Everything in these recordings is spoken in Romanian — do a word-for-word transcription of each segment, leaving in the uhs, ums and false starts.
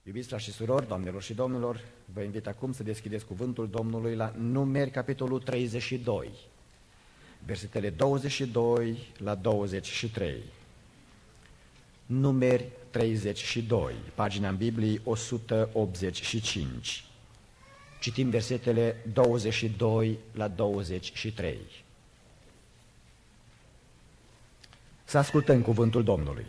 Iubiți frați și surori, doamnelor și domnilor, vă invit acum să deschideți cuvântul Domnului la Numeri, capitolul treizeci și doi, versetele douăzeci și doi la douăzeci și trei. Numeri treizeci și doi, pagina în Bibliei o sută optzeci și cinci. Citim versetele douăzeci și doi la douăzeci și trei. Să ascultăm cuvântul Domnului.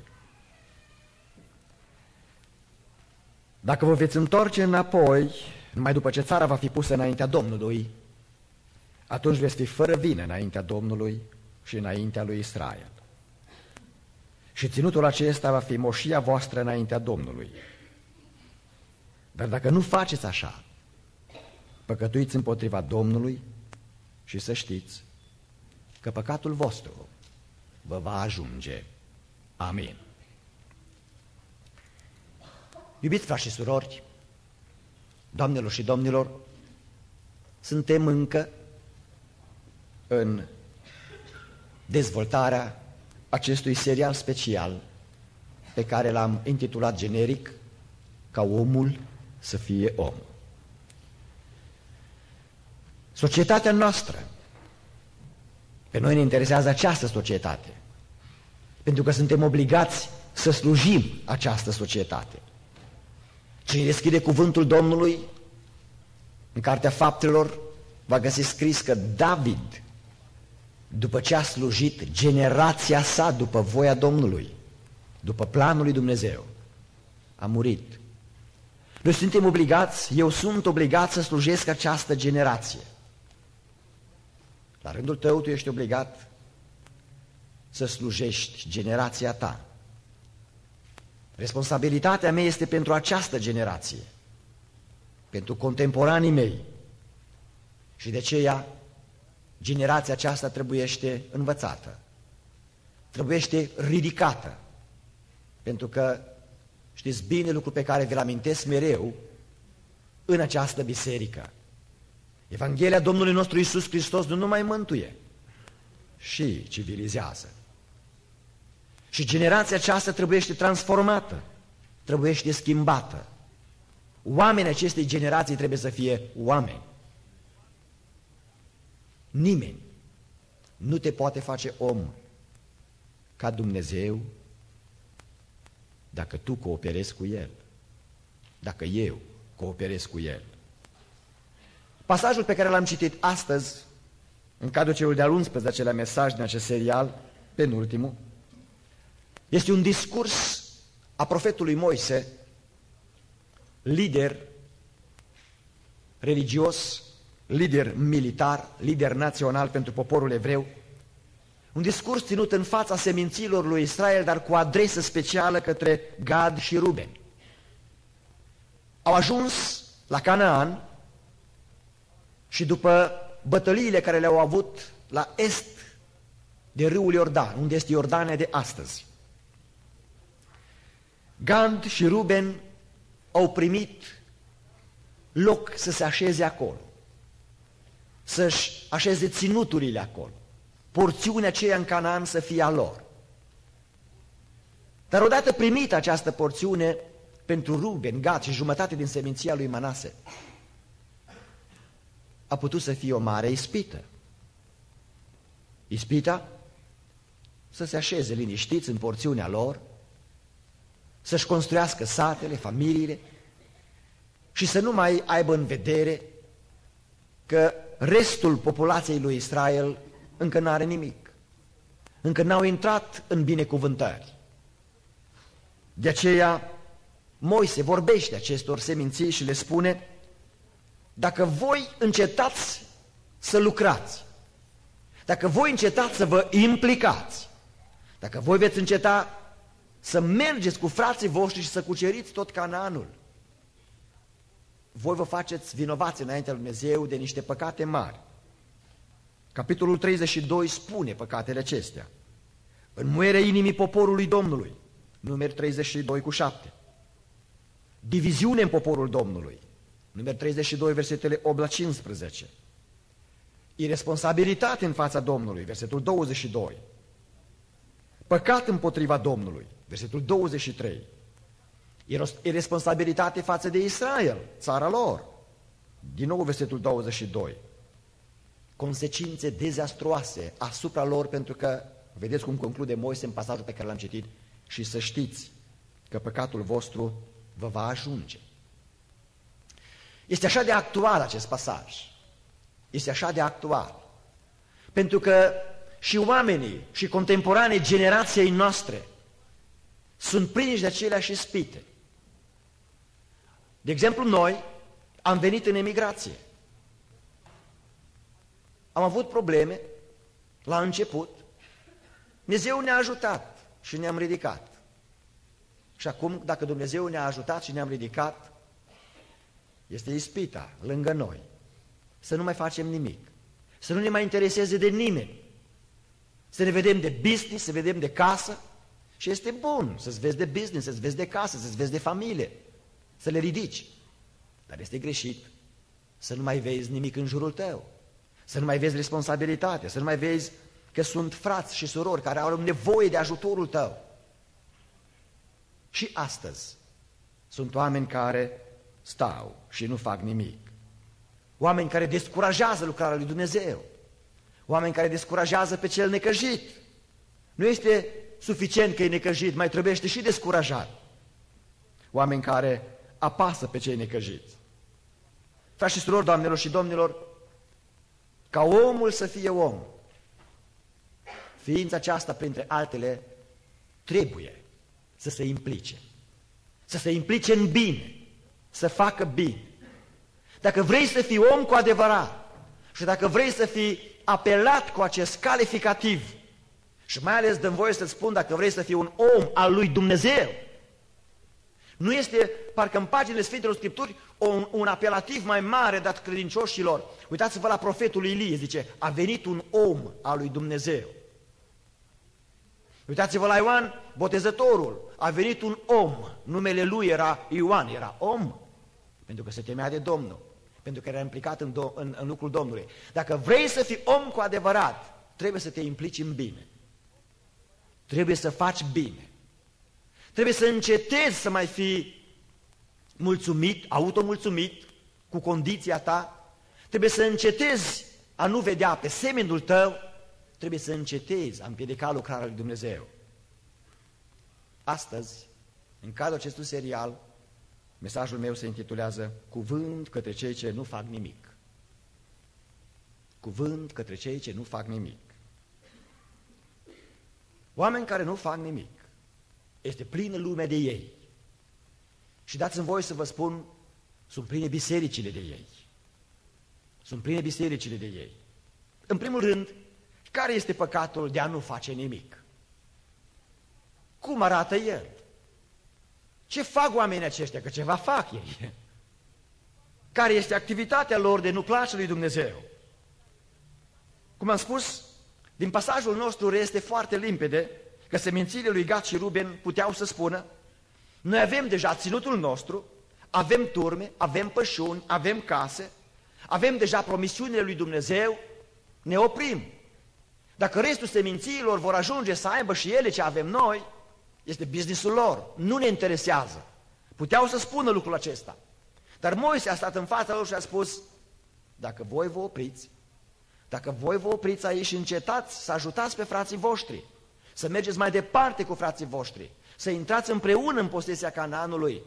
Dacă vă veți întoarce înapoi, numai după ce țara va fi pusă înaintea Domnului, atunci veți fi fără vină înaintea Domnului și înaintea lui Israel. Și ținutul acesta va fi moșia voastră înaintea Domnului. Dar dacă nu faceți așa, păcătuiți împotriva Domnului și să știți că păcatul vostru vă va ajunge. Amin. Iubiți frați și surori, doamnelor și domnilor, suntem încă în dezvoltarea acestui serial special pe care l-am intitulat generic Ca omul să fie om. Societatea noastră, pe noi ne interesează această societate, pentru că suntem obligați să slujim această societate. Cine deschide cuvântul Domnului, în Cartea Faptelor, va găsi scris că David, după ce a slujit generația sa după voia Domnului, după planul lui Dumnezeu, a murit. Noi suntem obligați, eu sunt obligat să slujesc această generație. La rândul tău, tu ești obligat să slujești generația ta. Responsabilitatea mea este pentru această generație, pentru contemporanii mei. Și de aceea, generația aceasta trebuiește învățată, trebuiește ridicată, pentru că știți bine lucrul pe care vi-l amintesc mereu în această biserică. Evanghelia Domnului nostru Iisus Hristos nu numai mântuie, și civilizează. Și generația aceasta trebuiește transformată, trebuiește schimbată. Oamenii acestei generații trebuie să fie oameni. Nimeni nu te poate face om ca Dumnezeu dacă tu cooperezi cu El, dacă eu cooperez cu El. Pasajul pe care l-am citit astăzi, în cadrul celui de-al unsprezecelea mesaj din acest serial, penultimul, este un discurs a profetului Moise, lider religios, lider militar, lider național pentru poporul evreu, un discurs ținut în fața seminților lui Israel, dar cu adresă specială către Gad și Ruben. Au ajuns la Canaan și după bătăliile care le-au avut la est de râul Iordan, unde este Iordania de astăzi, Gad și Ruben au primit loc să se așeze acolo, să-și așeze ținuturile acolo, porțiunea aceea în Canaan să fie a lor. Dar odată primită această porțiune pentru Ruben, Gad și jumătate din seminția lui Manase, a putut să fie o mare ispită. Ispita să se așeze liniștiți în porțiunea lor, să-și construiască satele, familiile și să nu mai aibă în vedere că restul populației lui Israel încă n-are nimic, încă n-au intrat în binecuvântări. De aceea Moise vorbește acestor seminții și le spune: dacă voi încetați să lucrați, dacă voi încetați să vă implicați, dacă voi veți înceta să mergeți cu frații voștri și să cuceriți tot Canaanul, voi vă faceți vinovați înaintea lui Dumnezeu de niște păcate mari. Capitolul treizeci și doi spune păcatele acestea: înmuierea inimii poporului Domnului, Numeri treizeci și doi cu șapte, diviziune în poporul Domnului, Numeri treizeci și doi, versetele opt la cincisprezece, iresponsabilitate în fața Domnului, versetul douăzeci și doi, păcat împotriva Domnului, versetul douăzeci și trei, E responsabilitate față de Israel, țara lor. Din nou versetul douăzeci și doi. Consecințe dezastruoase asupra lor, pentru că, vedeți cum conclude Moise în pasajul pe care l-am citit, și să știți că păcatul vostru vă va ajunge. Este așa de actual acest pasaj. Este așa de actual. Pentru că și oamenii și contemporanii generației noastre sunt prinși de aceleași ispite. De exemplu, noi am venit în emigrație. Am avut probleme la început. Dumnezeu ne-a ajutat și ne-am ridicat. Și acum, dacă Dumnezeu ne-a ajutat și ne-am ridicat, este ispita lângă noi să nu mai facem nimic, să nu ne mai intereseze de nimeni, să ne vedem de business, să vedem de casă. Și este bun să-ți vezi de business, să-ți vezi de casă, să-ți vezi de familie, să le ridici. Dar este greșit să nu mai vezi nimic în jurul tău, să nu mai vezi responsabilitate, să nu mai vezi că sunt frați și surori care au nevoie de ajutorul tău. Și astăzi sunt oameni care stau și nu fac nimic. Oameni care descurajează lucrarea lui Dumnezeu. Oameni care descurajează pe cel necăjit. Nu este suficient că e necăjit, mai trebuiește și descurajat. Oameni care apasă pe cei necăjiți. Frați și surori, doamnelor și domnilor, ca omul să fie om, ființa aceasta, printre altele, trebuie să se implice. Să se implice în bine, să facă bine. Dacă vrei să fii om cu adevărat și dacă vrei să fii apelat cu acest calificativ, și mai ales dăm voie să-ți spun, dacă vrei să fii un om al lui Dumnezeu, nu este, parcă în paginile Sfintelor Scripturi, un, un apelativ mai mare dat credincioșilor. Uitați-vă la profetul Ilie, zice, a venit un om al lui Dumnezeu. Uitați-vă la Ioan Botezătorul, a venit un om, numele lui era Ioan, era om, pentru că se temea de Domnul, pentru că era implicat în, în, în lucrul Domnului. Dacă vrei să fii om cu adevărat, trebuie să te implici în bine. Trebuie să faci bine. Trebuie să încetezi să mai fii mulțumit, automulțumit cu condiția ta. Trebuie să încetezi a nu vedea pe semenul tău. Trebuie să încetezi a împiedica lucrarea lui Dumnezeu. Astăzi, în cadrul acestui serial, mesajul meu se intitulează Cuvânt către cei ce nu fac nimic. Cuvânt către cei ce nu fac nimic. Oameni care nu fac nimic. Este plină lumea de ei. Și dați-mi voie să vă spun, sunt pline bisericile de ei. Sunt pline bisericile de ei. În primul rând, care este păcatul de a nu face nimic? Cum arată el? Ce fac oamenii aceștia? Că ceva fac ei. Care este activitatea lor de nu place lui Dumnezeu? Cum am spus, din pasajul nostru este foarte limpede că semințiile lui Gad și Ruben puteau să spună: noi avem deja ținutul nostru, avem turme, avem pășuni, avem case, avem deja promisiunile lui Dumnezeu, ne oprim. Dacă restul semințiilor vor ajunge să aibă și ele ce avem noi, este businessul lor, nu ne interesează. Puteau să spună lucrul acesta. Dar Moise a stat în fața lor și a spus: dacă voi vă opriți, dacă voi vă opriți aici și încetați să ajutați pe frații voștri, să mergeți mai departe cu frații voștri, să intrați împreună în posesia Canaanului,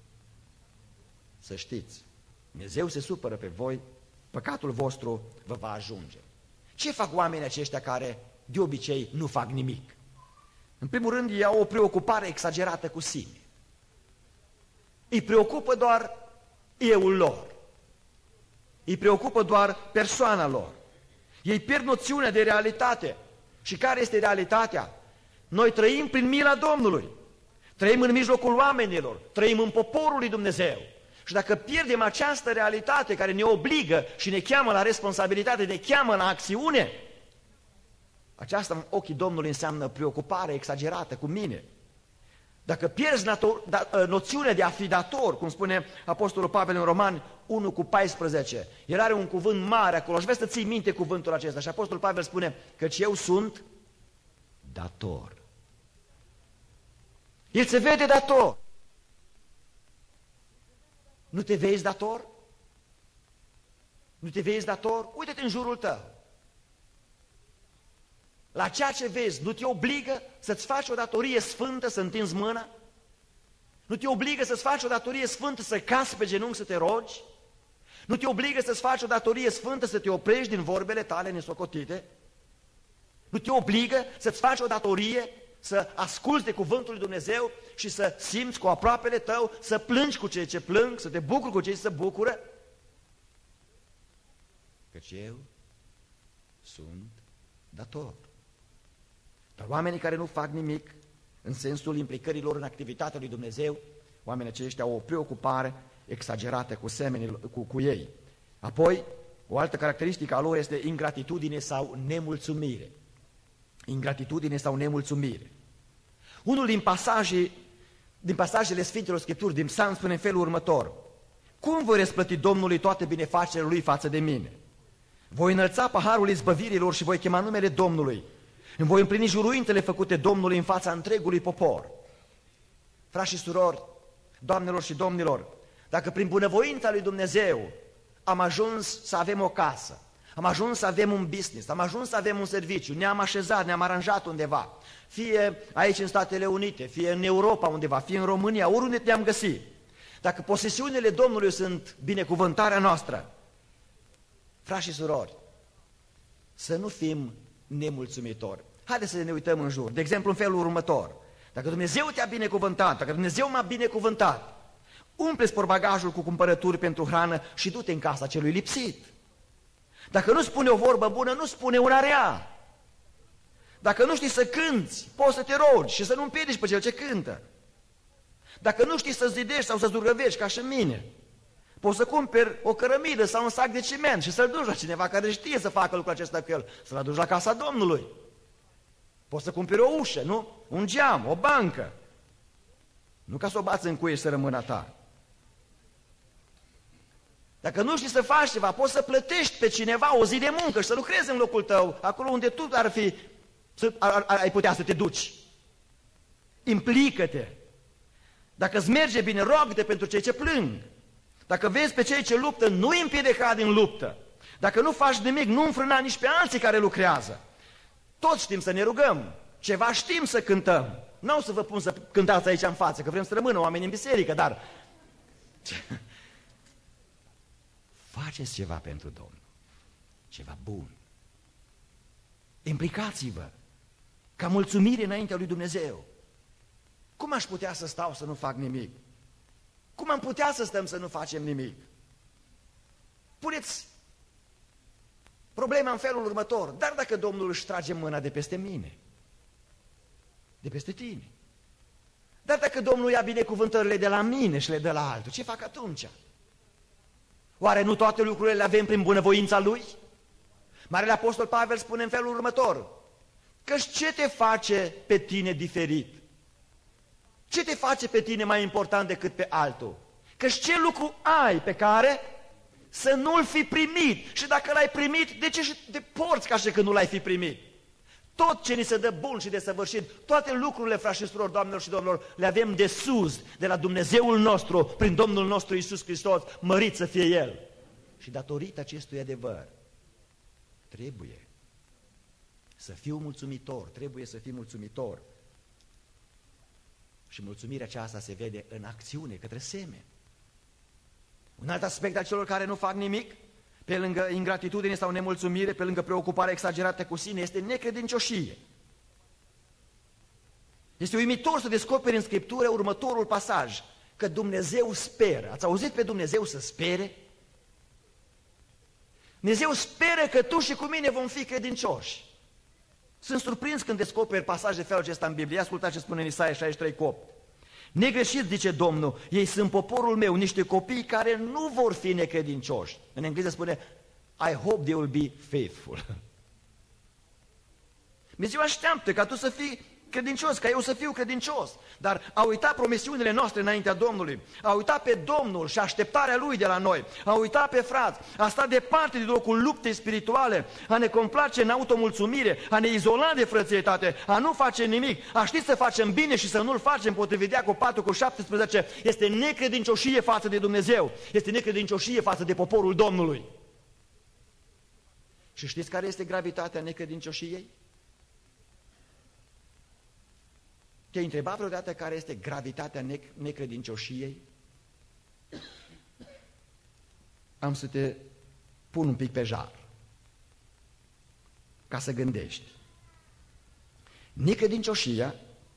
să știți, Dumnezeu se supără pe voi, păcatul vostru vă va ajunge. Ce fac oamenii aceștia care de obicei nu fac nimic? În primul rând, ei au o preocupare exagerată cu sine. Îi preocupă doar euul lor. Îi preocupă doar persoana lor. Ei pierd noțiunea de realitate. Și care este realitatea? Noi trăim prin mila Domnului. Trăim în mijlocul oamenilor. Trăim în poporul lui Dumnezeu. Și dacă pierdem această realitate care ne obligă și ne cheamă la responsabilitate, ne cheamă la acțiune, aceasta în ochii Domnului înseamnă preocupare exagerată cu mine. Dacă pierzi noțiunea de a fi dator, cum spune Apostolul Pavel în Romani unu cu paisprezece, el are un cuvânt mare acolo și vreți să ții minte cuvântul acesta. Și Apostolul Pavel spune: căci eu sunt dator. El se vede dator. Nu te vezi dator? Nu te vezi dator? Uite-te în jurul tău. La ceea ce vezi, nu te obligă să-ți faci o datorie sfântă, să întinzi mâna? Nu te obligă să-ți faci o datorie sfântă, să cazi pe genunchi să te rogi? Nu te obligă să-ți faci o datorie sfântă, să te oprești din vorbele tale nesocotite? Nu te obligă să-ți faci o datorie, să asculți de cuvântul lui Dumnezeu și să simți cu aproapele tău, să plângi cu cei ce plâng, să te bucuri cu cei ce se bucură? Căci eu sunt dator. Dar oamenii care nu fac nimic, în sensul implicărilor în activitatea lui Dumnezeu, oamenii aceștia au o preocupare exagerată cu semenii, cu, cu ei. Apoi, o altă caracteristică a lor este ingratitudine sau nemulțumire. Ingratitudine sau nemulțumire. Unul din pasaje, din pasajele Sfintelor Scripturi, din Psalm, spune în felul următor: cum voi răsplăti Domnului toate binefacerile Lui față de mine? Voi înălța paharul izbăvirilor și voi chema numele Domnului. Îmi voi împlini juruintele făcute Domnului în fața întregului popor. Frați și surori, doamnelor și domnilor, dacă prin bunăvoința lui Dumnezeu am ajuns să avem o casă, am ajuns să avem un business, am ajuns să avem un serviciu, ne-am așezat, ne-am aranjat undeva, fie aici în Statele Unite, fie în Europa undeva, fie în România, oriunde ne-am găsit, dacă posesiunile Domnului sunt binecuvântarea noastră, frați și surori, să nu fim nemulțumitori. Haideți să ne uităm în jur. De exemplu, în felul următor: dacă Dumnezeu te-a binecuvântat, dacă Dumnezeu m-a binecuvântat, umple-ți porbagajul cu cumpărături pentru hrană și du-te în casa celui lipsit. Dacă nu spune o vorbă bună, nu spune una rea. Dacă nu știi să cânți, poți să te rogi și să nu împiedici pe cel ce cântă. Dacă nu știi să zidești sau să zdurgăvești, ca și mine, poți să cumperi o cărămidă sau un sac de ciment și să-l duci la cineva care știe să facă lucrul acesta cu el, să-l aduci la casa Domnului. Poți să cumperi o ușă, nu? Un geam, o bancă. Nu ca să o bați în cuie și să rămână a ta. Dacă nu știi să faci ceva, poți să plătești pe cineva o zi de muncă și să lucrezi în locul tău, acolo unde tu ar fi, ar, ar, ai putea să te duci. Implică-te. Dacă îți merge bine, roagă-te pentru cei ce plâng. Dacă vezi pe cei ce luptă, nu îi împiedica din luptă. Dacă nu faci nimic, nu înfrâna nici pe alții care lucrează. Toți știm să ne rugăm, ceva știm să cântăm. Nu o să vă pun să cântați aici în față, că vrem să rămână oameni în biserică, dar faceți ceva pentru Domnul, ceva bun. Implicați-vă ca mulțumire înaintea lui Dumnezeu. Cum aș putea să stau să nu fac nimic? Cum am putea să stăm să nu facem nimic? Puneți problema în felul următor: dar dacă Domnul își trage mâna de peste mine, de peste tine, dar dacă Domnul ia binecuvântările de la mine și le dă la altul, ce fac atunci? Oare nu toate lucrurile le avem prin bunăvoința Lui? Marele Apostol Pavel spune în felul următor: căci ce te face pe tine diferit? Ce te face pe tine mai important decât pe altul? Căci ce lucru ai pe care să nu-l fi primit? Și dacă l-ai primit, de ce te porți ca și când nu l-ai fi primit? Tot ce ni se dă bun și de săvârșit, toate lucrurile, frați și surori, doamnelor și domnilor, le avem de sus, de la Dumnezeul nostru, prin Domnul nostru Iisus Hristos, mărit să fie El. Și datorită acestui adevăr, trebuie să fiu mulțumitor, trebuie să fii mulțumitor. Și mulțumirea aceasta se vede în acțiune, către semeni. Un alt aspect al celor care nu fac nimic, pe lângă ingratitudine sau nemulțumire, pe lângă preocupare exagerată cu sine, este necredincioșie. Este uimitor să descoperi în Scriptură următorul pasaj, că Dumnezeu speră. Ați auzit pe Dumnezeu să spere? Dumnezeu speră că tu și cu mine vom fi credincioși. Sunt surprins când descoperi pasaje de felul acesta în Biblie. Ascultați ce spune în Isaia șaizeci și trei cu opt. Negreșit, zice Domnul, ei sunt poporul meu, niște copii care nu vor fi necredincioși. În engleză spune, I hope they will be faithful. Dumnezeu așteaptă ca tu să fii credincios, ca eu să fiu credincios. Dar a uitat promisiunile noastre înaintea Domnului, a uitat pe Domnul și așteptarea Lui de la noi, a uitat pe frați, a stat departe de locul luptei spirituale, a ne complace în automulțumire, a ne izola de frățietate, a nu face nimic, a ști să facem bine și să nu-l facem, potrivit Iacov patru cu șaptesprezece, este necredincioșie față de Dumnezeu, este necredincioșie față de poporul Domnului. Și știți care este gravitatea necredincioșiei? Te-ai întrebat vreodată care este gravitatea nec necredincioșiei? Am să te pun un pic pe jar, ca să gândești. Necredincioșia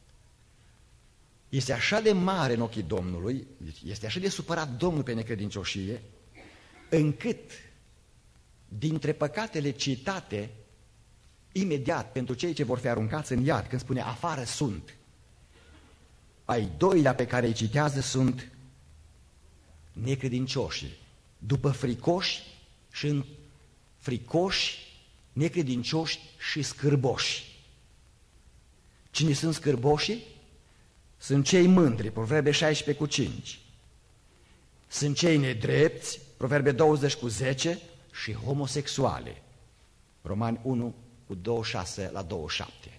este așa de mare în ochii Domnului, este așa de supărat Domnul pe necredincioșie, încât dintre păcatele citate imediat pentru cei ce vor fi aruncați în iad, când spune afară sunt, ai doilea pe care îi citează sunt necredincioși, după fricoși și în fricoși, necredincioși și scârboși. Cine sunt scârboșii? Sunt cei mândri, Proverbe șaisprezece cu cinci. Sunt cei nedrepți, Proverbe douăzeci cu zece, și homosexuale, Romani unu cu douăzeci și șase la douăzeci și șapte.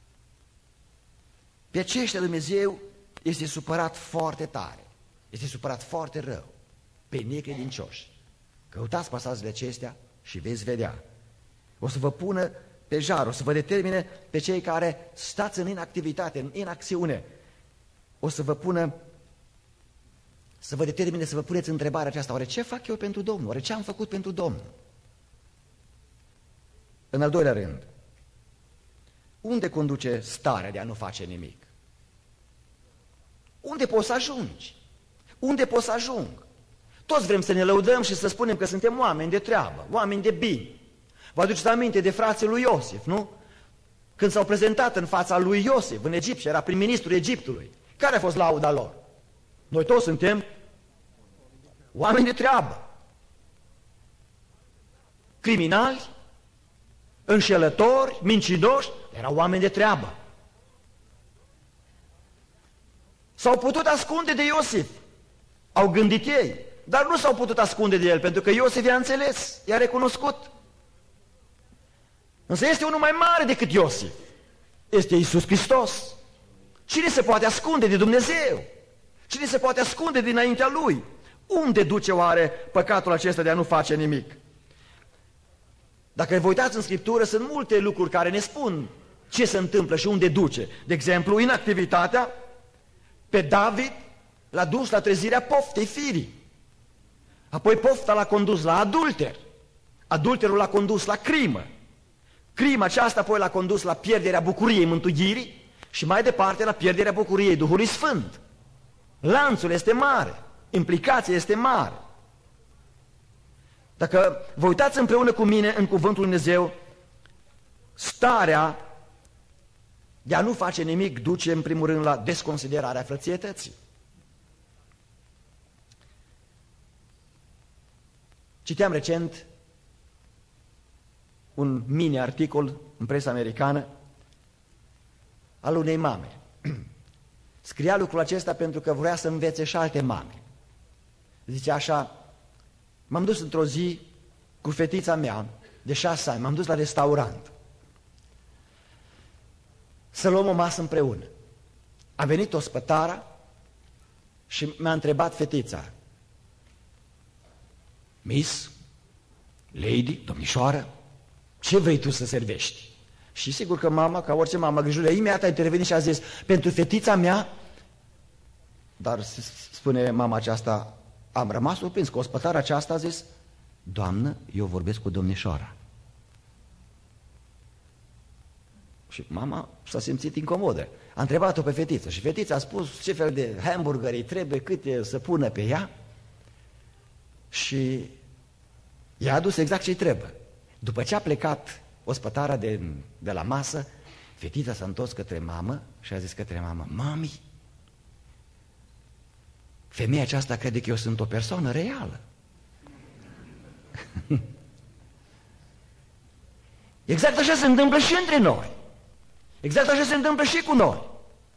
Pe aceștia Dumnezeu este supărat foarte tare, este supărat foarte rău pe necredincioși. Căutați pasajele acestea și veți vedea. O să vă pună pe jar, o să vă determine pe cei care stați în inactivitate, în inacțiune. O să vă pună, să vă determine să vă puneți întrebarea aceasta: oare ce fac eu pentru Domnul? Oare ce am făcut pentru Domnul? În al doilea rând, unde conduce starea de a nu face nimic? Unde poți să ajungi? Unde poți să ajung? Toți vrem să ne lăudăm și să spunem că suntem oameni de treabă, oameni de bine. Vă aduceți aminte de frații lui Iosif, nu? Când s-au prezentat în fața lui Iosif în Egipt și era prim-ministrul Egiptului, care a fost lauda lor? Noi toți suntem oameni de treabă, criminali, înșelători, mincinoși, erau oameni de treabă. S-au putut ascunde de Iosif, au gândit ei, dar nu s-au putut ascunde de el, pentru că Iosif i-a înțeles, i-a recunoscut. Însă este unul mai mare decât Iosif, este Iisus Hristos. Cine se poate ascunde de Dumnezeu? Cine se poate ascunde dinaintea Lui? Unde duce oare păcatul acesta de a nu face nimic? Dacă vă uitați în Scriptură, sunt multe lucruri care ne spun ce se întâmplă și unde duce. De exemplu, inactivitatea pe David l-a dus la trezirea poftei firii. Apoi pofta l-a condus la adulter. Adulterul l-a condus la crimă. Crima aceasta apoi l-a condus la pierderea bucuriei mântuirii și mai departe la pierderea bucuriei Duhului Sfânt. Lanțul este mare, implicația este mare. Dacă vă uitați împreună cu mine în Cuvântul Lui Dumnezeu, starea de a nu face nimic duce în primul rând la desconsiderarea frățietății. Citeam recent un mini-articol în presa americană al unei mame. Scria lucrul acesta pentru că vrea să învețe și alte mame. Zice așa: m-am dus într-o zi cu fetița mea de șase ani, m-am dus la restaurant să luăm o masă împreună. A venit ospătara și mi-a întrebat fetița: Miss, lady, domnișoară, ce vrei tu să servești? Și sigur că mama, ca orice mamă grijulă, imediat a intervenit și a zis: pentru fetița mea. Dar spune mama aceasta, am rămas surprins că ospătarea aceasta a zis: doamnă, eu vorbesc cu domnișoara. Și mama s-a simțit incomodă. A întrebat-o pe fetiță și fetița a spus ce fel de hamburgeri trebuie, câte să pună pe ea. Și i-a adus exact ce-i trebuie. După ce a plecat ospătarea de, de la masă, fetița s-a întors către mamă și a zis către mamă: mami, femeia aceasta crede că eu sunt o persoană reală. Exact așa se întâmplă și între noi. Exact așa se întâmplă și cu noi.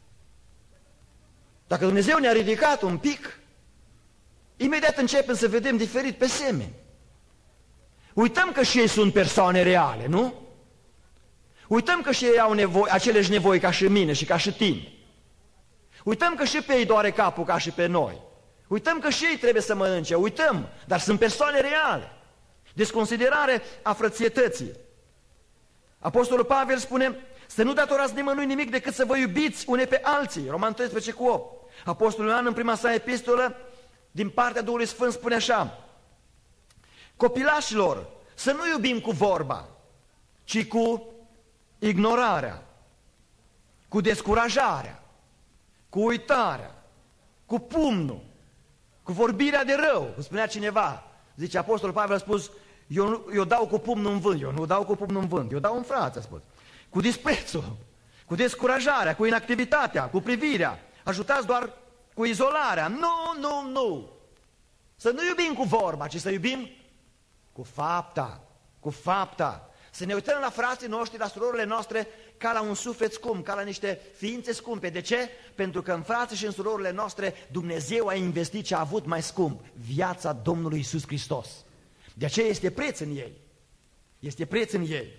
Dacă Dumnezeu ne-a ridicat un pic, imediat începem să vedem diferit pe semeni. Uităm că și ei sunt persoane reale, nu? Uităm că și ei au nevoi, aceleși nevoi ca și mine și ca și tine. Uităm că și pe ei doare capul ca și pe noi. Uităm că și ei trebuie să mănânce, uităm, dar sunt persoane reale. Desconsiderare a frățietății. Apostolul Pavel spune să nu datorați nimănui nimic decât să vă iubiți unei pe alții. Roman treisprezece cu opt. Apostolul Ioan în prima sa epistolă din partea Duhului Sfânt spune așa: copilașilor, să nu iubim cu vorba, ci cu ignorarea, cu descurajarea, cu uitarea, cu pumnul, cu vorbirea de rău. Spunea cineva, zice Apostolul Pavel, a spus, eu, nu, eu dau cu pumnul în vânt, eu nu dau cu pumnul în vânt, eu dau în frață, a spus. Cu disprețul, cu descurajarea, cu inactivitatea, cu privirea, ajutați doar cu izolarea. Nu, nu, nu! Să nu iubim cu vorba, ci să iubim cu fapta, cu fapta. Să ne uităm la frații noștri, la surorile noastre, ca la un suflet scump, ca la niște ființe scumpe. De ce? Pentru că în frații și în surorile noastre Dumnezeu a investit ce a avut mai scump, viața Domnului Iisus Hristos. De aceea este preț în ei. Este preț în ei.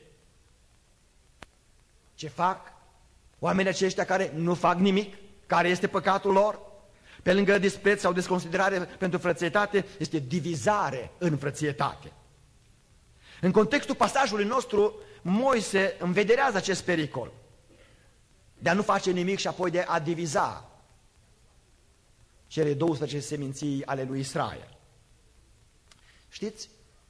Ce fac oamenii aceștia care nu fac nimic? Care este păcatul lor? Pe lângă dispreț sau desconsiderare pentru frățietate, este divizare în frățietate. În contextul pasajului nostru, Moise învederează acest pericol de a nu face nimic și apoi de a diviza cele douăsprezece seminții ale lui Israel. Știți?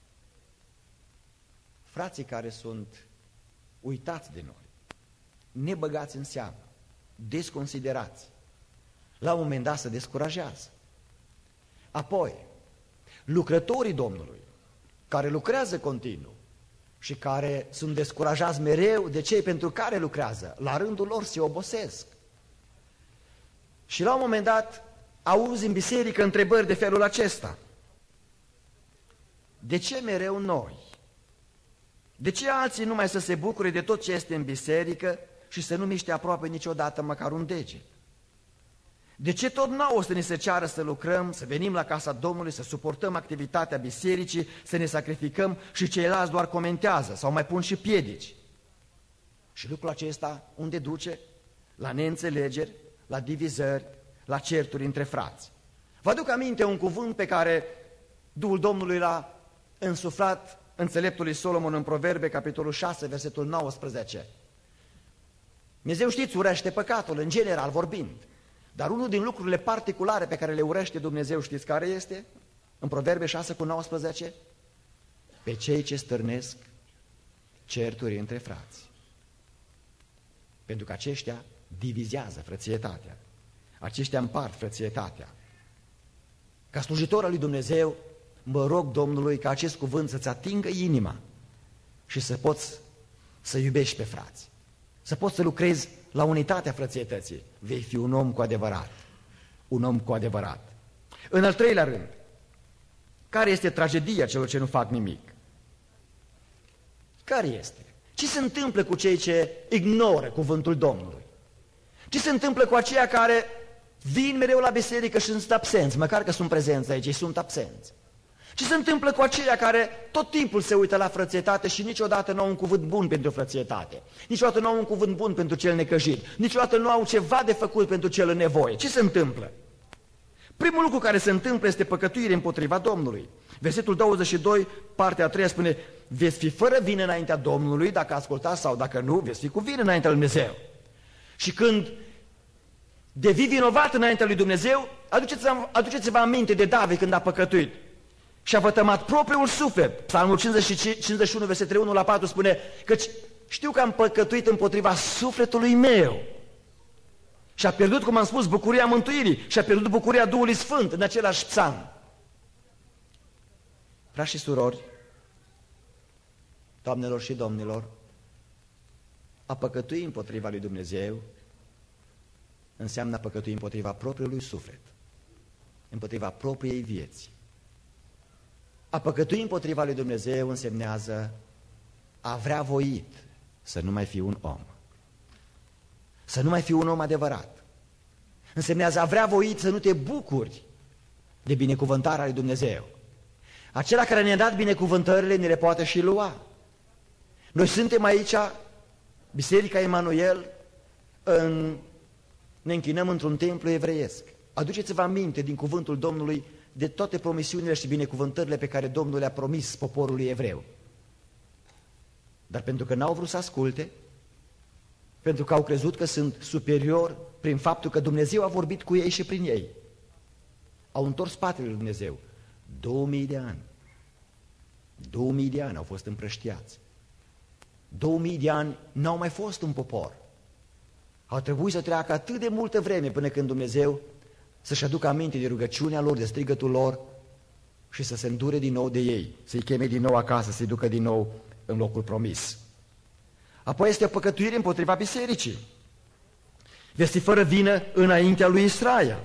Frații care sunt uitați de noi, nebăgați în seamă, desconsiderați, la un moment dat se descurajează. Apoi, lucrătorii Domnului, care lucrează continuu și care sunt descurajați mereu de cei pentru care lucrează, la rândul lor se obosesc. Și la un moment dat auzi în biserică întrebări de felul acesta: de ce mereu noi? De ce alții numai să se bucure de tot ce este în biserică și să nu miște aproape niciodată măcar un deget? De ce tot nou o să ne se ceară să lucrăm, să venim la casa Domnului, să suportăm activitatea bisericii, să ne sacrificăm și ceilalți doar comentează sau mai pun și piedici? Și lucrul acesta unde duce? La neînțelegeri, la divizări, la certuri între frați. Vă aduc aminte un cuvânt pe care Duhul Domnului l-a însuflat înțeleptului Solomon în Proverbe, capitolul șase, versetul nouăsprezece. Dumnezeu, știți, urăște păcatul, în general vorbind. Dar unul din lucrurile particulare pe care le urăște Dumnezeu, știți care este? În Proverbe șase cu nouăsprezece? Pe cei ce stârnesc certuri între frați. Pentru că aceștia divizează frățietatea. Aceștia împart frățietatea. Ca slujitor al lui Dumnezeu, mă rog Domnului ca acest cuvânt să-ți atingă inima și să poți să iubești pe frați. Să poți să lucrezi la unitatea frățietății. Vei fi un om cu adevărat. Un om cu adevărat. În al treilea rând, care este tragedia celor ce nu fac nimic? Care este? Ce se întâmplă cu cei ce ignoră cuvântul Domnului? Ce se întâmplă cu aceia care vin mereu la biserică și sunt absenți, măcar că sunt prezenți aici, ei sunt absenți? Ce se întâmplă cu aceia care tot timpul se uită la frățietate și niciodată nu au un cuvânt bun pentru frățietate? Niciodată nu au un cuvânt bun pentru cel necăjit? Niciodată nu au ceva de făcut pentru cel în nevoie? Ce se întâmplă? Primul lucru care se întâmplă este păcătuire împotriva Domnului. Versetul douăzeci și doi, partea a treia spune: veți fi fără vină înaintea Domnului dacă ascultați, sau dacă nu, veți fi cu vină înaintea lui Dumnezeu. Și când devii vinovat înaintea lui Dumnezeu, aduceți-vă aduceți-vă aminte de David când a păcătuit și a vătămat propriul suflet. Psalmul cincizeci și unu, versetele unu la patru spune: căci știu că am păcătuit împotriva sufletului meu. Și a pierdut, cum am spus, bucuria mântuirii și a pierdut bucuria Duhului Sfânt în același psalm. Frați și surori, doamnelor și domnilor, a păcătui împotriva lui Dumnezeu înseamnă a păcătui împotriva propriului suflet, împotriva propriei vieți. A păcătui împotriva lui Dumnezeu însemnează a vrea voit să nu mai fii un om. să nu mai fii un om adevărat. Însemnează a vrea voit să nu te bucuri de binecuvântarea lui Dumnezeu. Acela care ne-a dat binecuvântările ne le poate și lua. Noi suntem aici, Biserica Emanuel, în... ne închinăm într-un templu evreiesc. Aduceți-vă aminte din cuvântul Domnului de toate promisiunile și binecuvântările pe care Domnul le-a promis poporului evreu. Dar pentru că n-au vrut să asculte, pentru că au crezut că sunt superiori prin faptul că Dumnezeu a vorbit cu ei și prin ei, au întors spatele lui Dumnezeu. Două mii de ani. Două mii de ani au fost împrăștiați. Două mii de ani n-au mai fost un popor. Au trebuit să treacă atât de multă vreme până când Dumnezeu să-și aducă aminte de rugăciunea lor, de strigătul lor și să se îndure din nou de ei, să-i cheme din nou acasă, să-i ducă din nou în locul promis. Apoi este o păcătuire împotriva bisericii. Vesti fără vină înaintea lui Israel.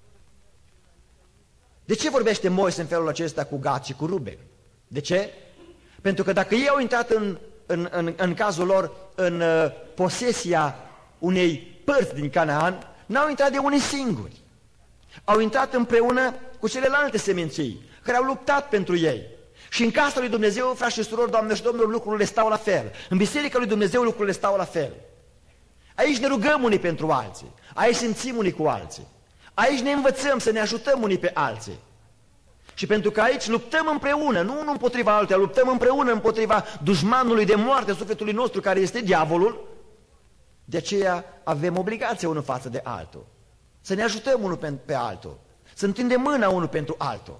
De ce vorbește Moise în felul acesta cu Gad și cu Ruben? De ce? Pentru că dacă ei au intrat în, în, în, în cazul lor în uh, posesia unei părți din Canaan, n-au intrat de unii singuri. Au intrat împreună cu celelalte seminții care au luptat pentru ei. Și în casa lui Dumnezeu, frați și surori, doamne și domnilor, lucrurile stau la fel. În biserica lui Dumnezeu lucrurile stau la fel. Aici ne rugăm unii pentru alții. Aici simțim unii cu alții. Aici ne învățăm să ne ajutăm unii pe alții. Și pentru că aici luptăm împreună, nu unul împotriva altuia, luptăm împreună împotriva dușmanului de moarte a sufletului nostru, care este diavolul, de aceea avem obligația unul față de altul. Să ne ajutăm unul pe, pe altul. Să întindem mâna unul pentru altul.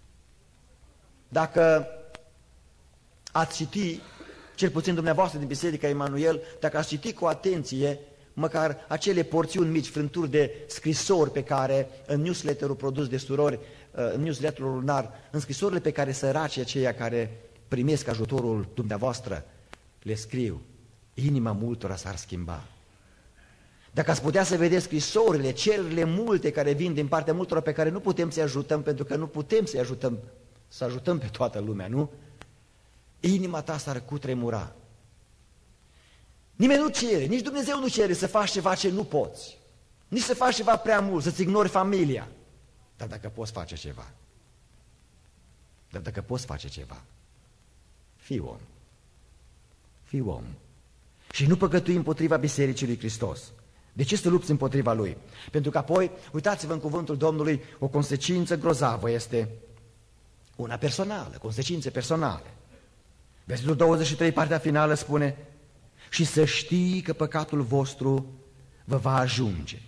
Dacă ați citi, cel puțin dumneavoastră din Biserica Emanuel, dacă ați citi cu atenție măcar acele porțiuni mici, frânturi de scrisori pe care în newsletterul produs de surori, în newsletterul lunar, în scrisorile pe care săracii aceia care primesc ajutorul dumneavoastră le scriu, inima multora s-ar schimba. Dacă ați putea să vedeți scrisorile, cererile multe care vin din partea multora pe care nu putem să-i ajutăm, pentru că nu putem să-i ajutăm, să ajutăm pe toată lumea, nu? Inima ta s-ar cutremura. Nimeni nu cere, nici Dumnezeu nu cere să faci ceva ce nu poți, nici să faci ceva prea mult, să-ți ignori familia. Dar dacă poți face ceva, dar dacă poți face ceva, fii om, fii om. Și nu păcătui împotriva Bisericii lui Hristos. De ce să lupți împotriva Lui? Pentru că apoi, uitați-vă în cuvântul Domnului, o consecință grozavă este una personală, consecințe personale. Versetul douăzeci și trei, partea finală spune: și să știi că păcatul vostru vă va ajunge.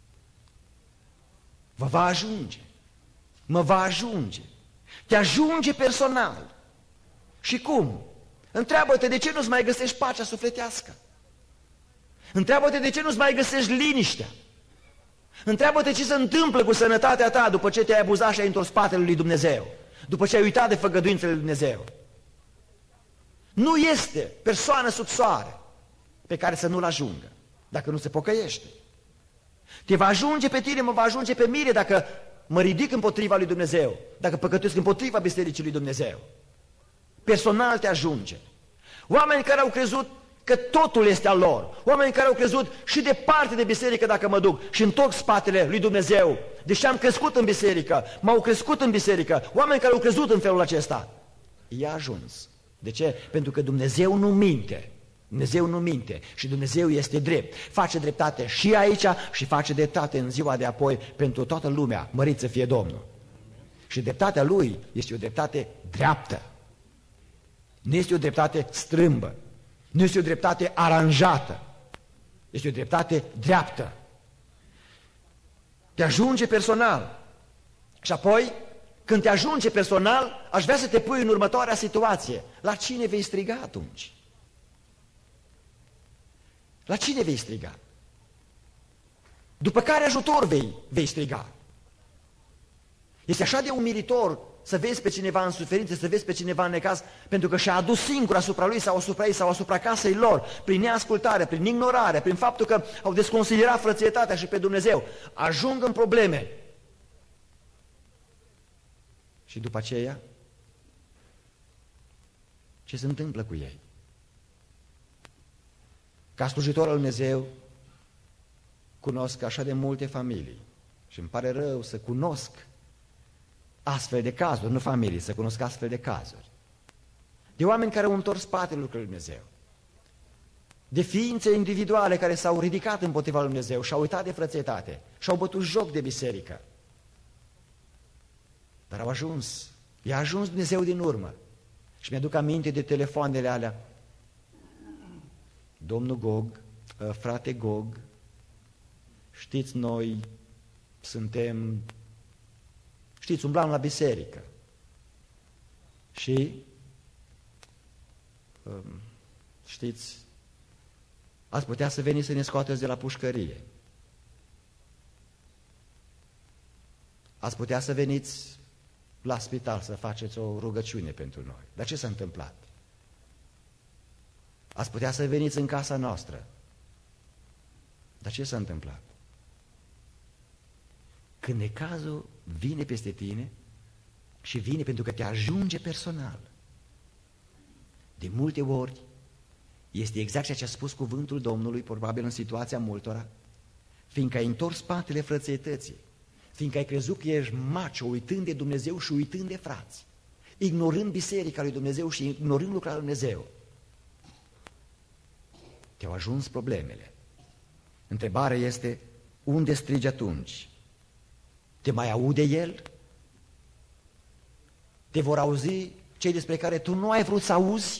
Vă va ajunge. Mă va ajunge. Te ajunge personal. Și cum? Întreabă-te de ce nu-ți mai găsești pacea sufletească. Întreabă-te de ce nu-ți mai găsești liniștea. Întreabă-te ce se întâmplă cu sănătatea ta după ce te-ai abuzat și ai întors spatele lui Dumnezeu, după ce ai uitat de făgăduințele lui Dumnezeu. Nu este persoană sub soare pe care să nu-l ajungă, dacă nu se pocăiește. Te va ajunge pe tine, mă va ajunge pe mine dacă mă ridic împotriva lui Dumnezeu, dacă păcătuiesc împotriva Bisericii lui Dumnezeu. Personal te ajunge. Oameni care au crezut că totul este al lor, oameni care au crezut și departe de biserică dacă mă duc și întorc spatele lui Dumnezeu, deși am crescut în biserică, m-au crescut în biserică, oameni care au crezut în felul acesta, i-a ajuns. De ce? Pentru că Dumnezeu nu minte. Dumnezeu nu minte și Dumnezeu este drept. Face dreptate și aici și face dreptate în ziua de apoi pentru toată lumea. Mărit să fie Domnul. Și dreptatea Lui este o dreptate dreaptă. Nu este o dreptate strâmbă. Nu este o dreptate aranjată. Este o dreptate dreaptă. Te ajunge personal. Și apoi, când te ajunge personal, aș vrea să te pui în următoarea situație. La cine vei striga atunci? La cine vei striga? După care ajutor vei, vei striga? Este așa de umilitor să vezi pe cineva în suferință, să vezi pe cineva în necaz, pentru că și-a adus singur asupra lui sau asupra ei sau asupra casei lor, prin neascultare, prin ignorare, prin faptul că au desconsiderat frățietatea și pe Dumnezeu. Ajung în probleme. Și după aceea, ce se întâmplă cu ei? Ca slujitor al Dumnezeu, cunosc așa de multe familii și îmi pare rău să cunosc astfel de cazuri, nu familii, să cunosc astfel de cazuri. De oameni care au întors spatele lucrurilor lui Dumnezeu. De ființe individuale care s-au ridicat împotriva lui Dumnezeu și au uitat de frățietate și au bătut joc de biserică. Dar au ajuns, i-a ajuns Dumnezeu din urmă. Și mi-aduc aminte de telefoanele alea. Domnul Gog, frate Gog, știți, noi suntem, știți, umblam la biserică. Și, știți, ați putea să veniți să ne scoateți de la pușcărie. Ați putea să veniți la spital să faceți o rugăciune pentru noi. Dar ce s-a întâmplat? Ați putea să veniți în casa noastră. Dar ce s-a întâmplat? Când necazul vine peste tine și vine pentru că te ajunge personal, de multe ori este exact ceea ce a spus cuvântul Domnului, probabil în situația multora, fiindcă ai întors spatele frățietății, fiindcă ai crezut că ești macio, uitând de Dumnezeu și uitând de frați, ignorând biserica lui Dumnezeu și ignorând lucrarea lui Dumnezeu. Te-au ajuns problemele. Întrebarea este, unde strigi atunci? Te mai aude El? Te vor auzi cei despre care tu nu ai vrut să auzi?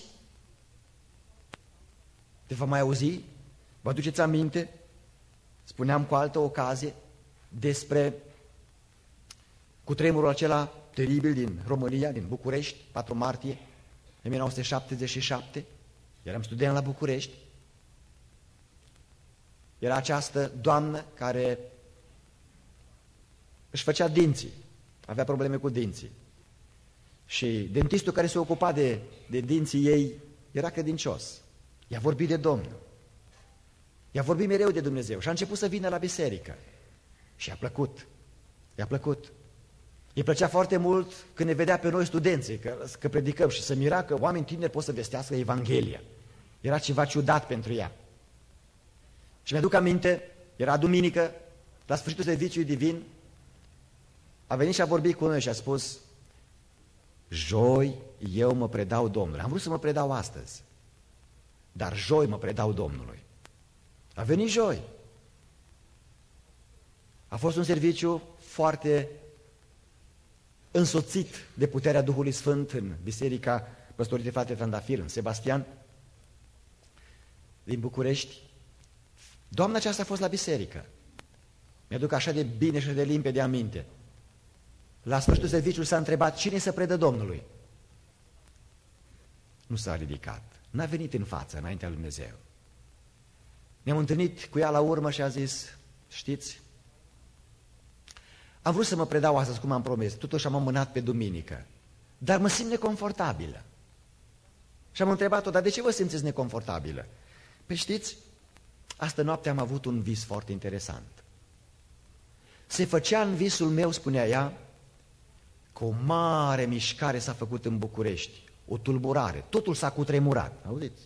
Te va mai auzi? Vă aduceți aminte? Spuneam cu altă ocazie despre cutremurul acela teribil din România, din București, patru martie o mie nouă sute șaptezeci și șapte. Eram student la București. Era această doamnă care își făcea dinții, avea probleme cu dinții. Și dentistul care se ocupa de, de dinții ei era credincios. I-a vorbit de Domnul. I-a vorbit mereu de Dumnezeu și a început să vină la biserică. Și i-a plăcut. I-a plăcut. Îi plăcea foarte mult când ne vedea pe noi studenții, că, că predicăm, și să mira că oameni tineri pot să vestească Evanghelia. Era ceva ciudat pentru ea. Și mi-aduc aminte, era duminică, la sfârșitul serviciului divin, a venit și a vorbit cu noi și a spus: joi eu mă predau Domnului. Am vrut să mă predau astăzi, dar joi mă predau Domnului. A venit joi. A fost un serviciu foarte însoțit de puterea Duhului Sfânt în Biserica Păstorite Frate Trandafir, în Sebastian, din București. Doamna aceasta a fost la biserică. Mi-aduc așa de bine și de limpede aminte. La sfârșitul serviciului s-a întrebat cine să predă Domnului. Nu s-a ridicat. N-a venit în față, înaintea lui Dumnezeu. Ne-am întâlnit cu ea la urmă și a zis: știți, am vrut să mă predau astăzi, cum am promis, totuși am amânat pe duminică, dar mă simt neconfortabilă. Și am întrebat-o: dar de ce vă simțiți neconfortabilă? Păi știți, astă noapte am avut un vis foarte interesant. Se făcea în visul meu, spunea ea, că o mare mișcare s-a făcut în București, o tulburare, totul s-a cutremurat, auziți?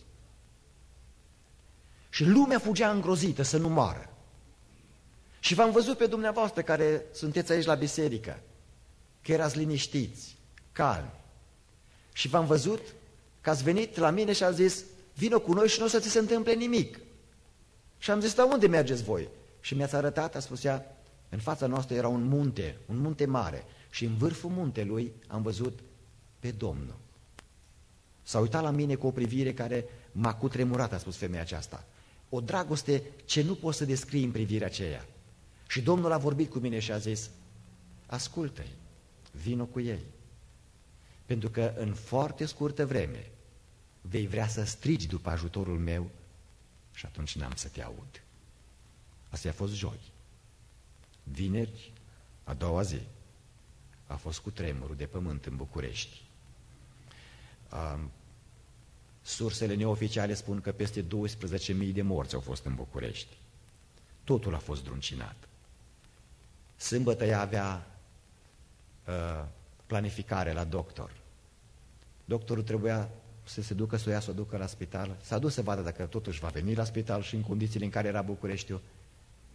Și lumea fugea îngrozită să nu moară. Și v-am văzut pe dumneavoastră care sunteți aici la biserică, că erați liniștiți, calmi. Și v-am văzut că ați venit la mine și ați zis: vină cu noi și nu o să ți se întâmple nimic. Și am zis: dar unde mergeți voi? Și mi-ați arătat, a spus ea, în fața noastră era un munte, un munte mare, și în vârful muntelui am văzut pe Domnul. S-a uitat la mine cu o privire care m-a cutremurat, a spus femeia aceasta. O dragoste ce nu poți să descrii în privirea aceea. Și Domnul a vorbit cu mine și a zis: ascultă-i, vină cu ei, pentru că în foarte scurtă vreme vei vrea să strigi după ajutorul meu și atunci n-am să te aud. Asta a fost joi. Vineri, a doua zi, a fost cutremurul de pământ în București. Um, sursele neoficiale spun că peste douăsprezece mii de morți au fost în București. Totul a fost druncinat. Sâmbătă ea avea uh, planificare la doctor. Doctorul trebuia să se ducă, să o ia, să o ducă la spital. S-a dus să vadă dacă totuși va veni la spital și în condițiile în care era Bucureștiul.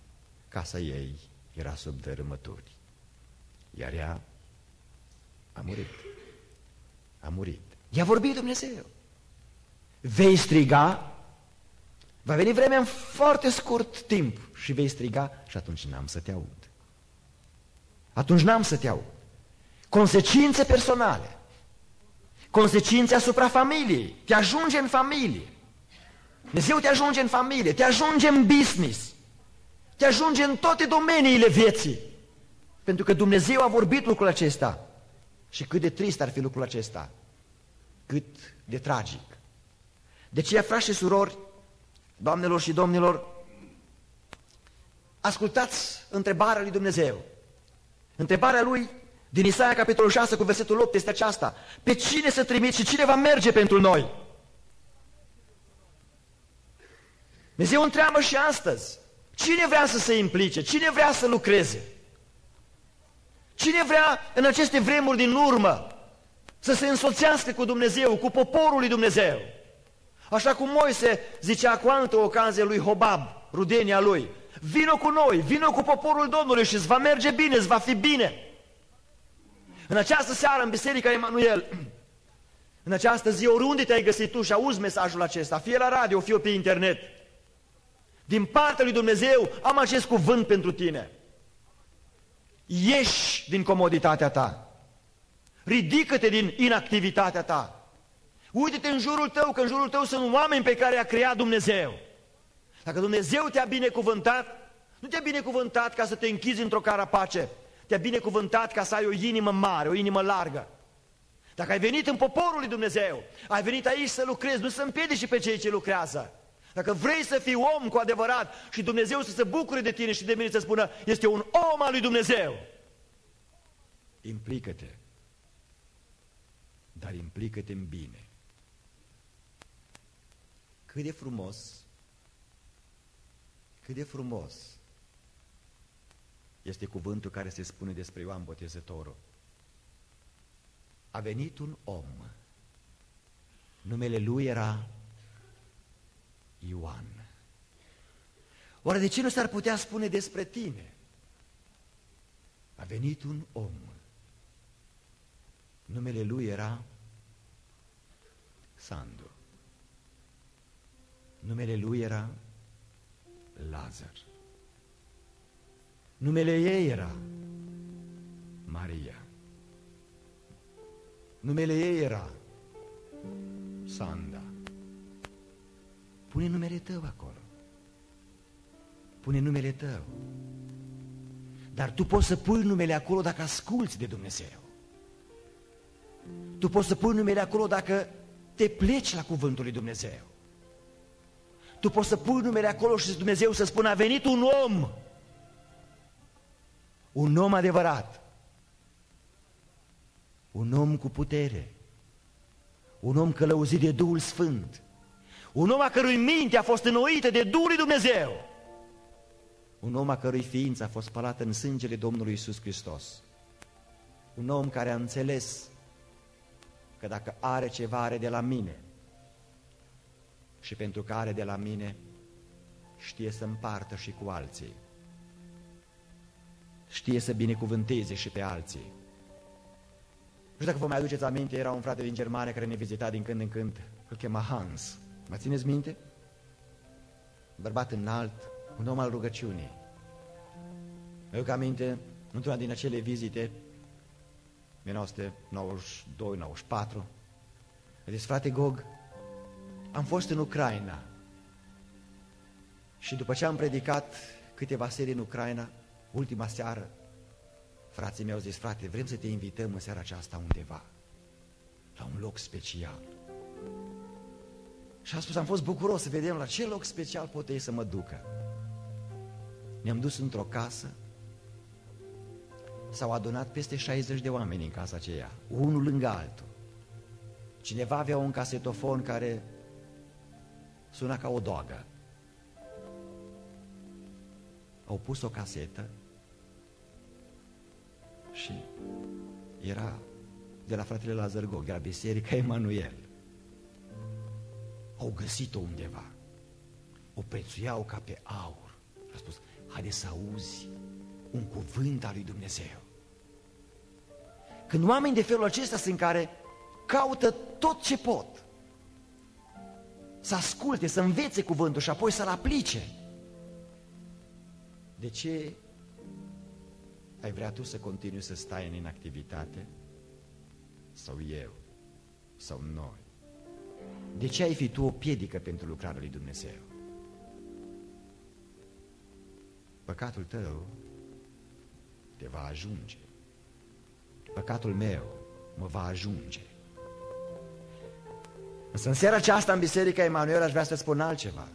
casa ei era sub dărâmături, iar ea a murit. A murit. I-a vorbit Dumnezeu. Vei striga, va veni vremea în foarte scurt timp și vei striga și atunci n-am să te aud. Atunci n-am să te aud. Consecințe personale, consecințe asupra familiei, te ajunge în familie. Dumnezeu te ajunge în familie, te ajunge în business, te ajunge în toate domeniile vieții. Pentru că Dumnezeu a vorbit lucrul acesta. Și cât de trist ar fi lucrul acesta, cât de tragic. De aceea, frați și surori, doamnelor și domnilor, ascultați întrebarea lui Dumnezeu. Întrebarea lui din Isaia, capitolul șase, cu versetul opt, este aceasta: pe cine să trimit și cine va merge pentru noi? Dumnezeu întreabă și astăzi: cine vrea să se implice? Cine vrea să lucreze? Cine vrea în aceste vremuri din urmă să se însoțească cu Dumnezeu, cu poporul lui Dumnezeu? Așa cum Moise zicea cu altă ocazie lui Hobab, rudenia lui: vino cu noi, vino cu poporul Domnului și îți va merge bine, îți va fi bine. În această seară, în Biserica Emanuel, în această zi, oriunde te-ai găsit tu și auzi mesajul acesta, fie la radio, fie pe internet, din partea lui Dumnezeu am acest cuvânt pentru tine. Ieși din comoditatea ta, ridică-te din inactivitatea ta, uite-te în jurul tău, că în jurul tău sunt oameni pe care i-a creat Dumnezeu. Dacă Dumnezeu te-a binecuvântat, nu te-a binecuvântat ca să te închizi într-o carapace, te-a binecuvântat ca să ai o inimă mare, o inimă largă. Dacă ai venit în poporul lui Dumnezeu, ai venit aici să lucrezi, nu să împiedici pe cei ce lucrează. Dacă vrei să fii om cu adevărat și Dumnezeu să se bucure de tine și de mine să spună: este un om al lui Dumnezeu, implică-te, dar implică-te în bine. Cât de frumos, cât de frumos este cuvântul care se spune despre Ioan Botezătorul. A venit un om, numele lui era Ioan. Oare de ce nu s-ar putea spune despre tine? A venit un om, numele lui era Sandu, numele lui era Lazar, numele ei era Maria, numele ei era Sanda. Pune numele tău acolo, pune numele tău, dar tu poți să pui numele acolo dacă asculți de Dumnezeu. Tu poți să pui numele acolo dacă te pleci la cuvântul lui Dumnezeu. Tu poți să pui numele acolo și Dumnezeu să spună: a venit un om, un om adevărat, un om cu putere, un om călăuzit de Duhul Sfânt, un om a cărui minte a fost înnoită de Duhul lui Dumnezeu, un om a cărui ființă a fost spălată în sângele Domnului Iisus Hristos, un om care a înțeles că dacă are ceva, are de la mine, și pentru că are de la mine, știe să împartă și cu alții, știe să binecuvânteze și pe alții. Nu știu dacă vă mai aduceți aminte, era un frate din Germania care ne vizita din când în când, îl chema Hans. Mă țineți minte? Bărbat înalt, un om al rugăciunii. Mă duc aminte, într-una din acele vizite, nouăsprezece nouăzeci și doi nouăzeci și patru, a zis: frate Gog, am fost în Ucraina și după ce am predicat câteva serii în Ucraina, ultima seară, frații mei au zis: frate, vrem să te invităm în seara aceasta undeva, la un loc special. Și am spus, am fost bucuros să vedem la ce loc special pot ei să mă ducă. Ne-am dus într-o casă, s-au adunat peste șaizeci de oameni în casa aceea, unul lângă altul. Cineva avea un casetofon care suna ca o dogă. Au pus o casetă și era de la fratele Lazar Gog, era Biserica Emanuel. Au găsit-o undeva, o prețuiau ca pe aur. A spus: haide să auzi un cuvânt al lui Dumnezeu. Când oameni de felul acesta sunt care caută tot ce pot să asculte, să învețe cuvântul și apoi să-l aplice, de ce ai vrea tu să continui să stai în inactivitate? Sau eu? Sau noi? De ce ai fi tu o piedică pentru lucrarea lui Dumnezeu? Păcatul tău te va ajunge. Păcatul meu mă va ajunge. Însă în seara aceasta în Biserica Emanuel aș vrea să spun altceva.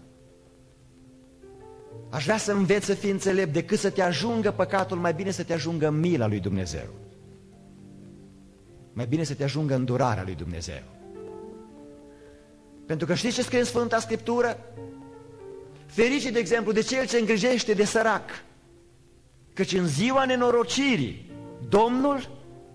Aș vrea să înveți să fii înțelept. Decât să te ajungă păcatul, mai bine să te ajungă mila lui Dumnezeu. Mai bine să te ajungă îndurarea lui Dumnezeu. Pentru că știți ce scrie în Sfânta Scriptură? Ferice, de exemplu, de cel ce îngrijește de sărac, căci în ziua nenorocirii Domnul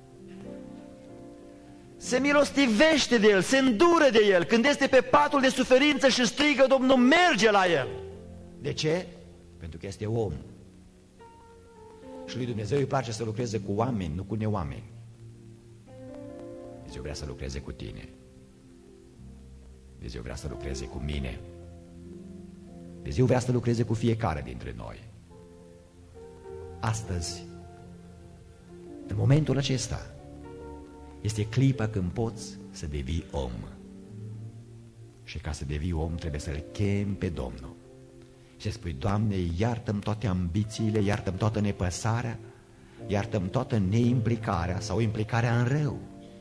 se milostivește de el, se îndură de el. Când este pe patul de suferință și strigă, Domnul merge la el. De ce? Pentru că este om. Și lui Dumnezeu îi place să lucreze cu oameni, nu cu neoameni. Dumnezeu vrea să lucreze cu tine. Dumnezeu vrea să lucreze cu mine. Dumnezeu vrea să lucreze cu fiecare dintre noi. Astăzi, în momentul acesta, este clipa când poți să devii om. Și ca să devii om trebuie să-L chemi pe Domnul. Și să spui, Doamne, iartă-mi toate ambițiile, iartă-mi toată nepăsarea, iartă-mi toată neimplicarea sau implicarea în rău.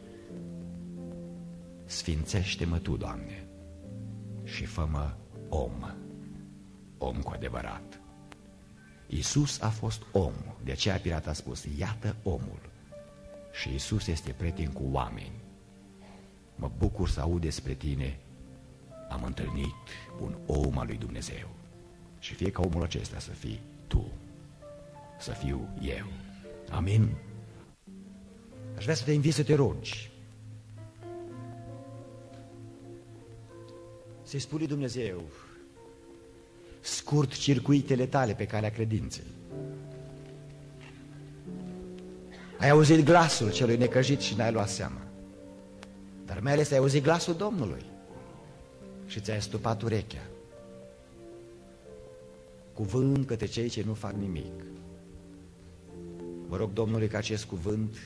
Sfințește-mă Tu, Doamne, și fă-mă om, om cu adevărat. Iisus a fost om, de aceea Pilat a spus, iată omul. Și Iisus este prieten cu oameni. Mă bucur să aud despre tine, am întâlnit un om al lui Dumnezeu. Și fie ca omul acesta să fii tu, să fiu eu. Amin? Aș vrea să te invit să te rogi. Să-i spui lui Dumnezeu, scurt circuitele tale pe calea credinței. Ai auzit glasul celui necăjit și n-ai luat seama. Dar mai ales ai auzit glasul Domnului și ți-ai stupat urechea. Cuvânt către cei ce nu fac nimic. Mă rog Domnului ca acest cuvânt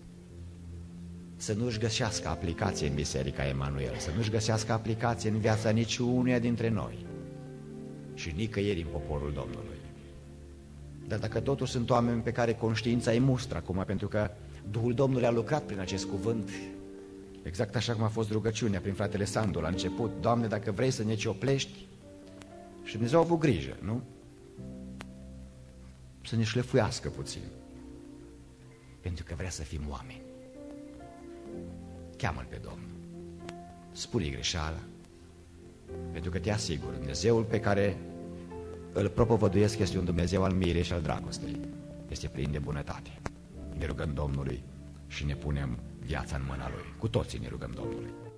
să nu-și găsească aplicație în Biserica Emanuel, să nu-și găsească aplicație în viața niciunuia dintre noi și nicăieri în poporul Domnului. Dar dacă totuși sunt oameni pe care conștiința îi mustră acum, pentru că Duhul Domnului a lucrat prin acest cuvânt, exact așa cum a fost rugăciunea prin fratele Sandu la început, Doamne, dacă vrei să ne cioplești, și Dumnezeu a avut grijă, nu? Să ne șlefuiască puțin, pentru că vrea să fim oameni. Cheamă-L pe Domnul, spune-i greșeala, pentru că te asigur, Dumnezeul pe care îl propovăduiesc este un Dumnezeu al mirei și al dragostei, este plin de bunătate. Ne rugăm Domnului și ne punem viața în mâna Lui. Cu toții ne rugăm Domnului.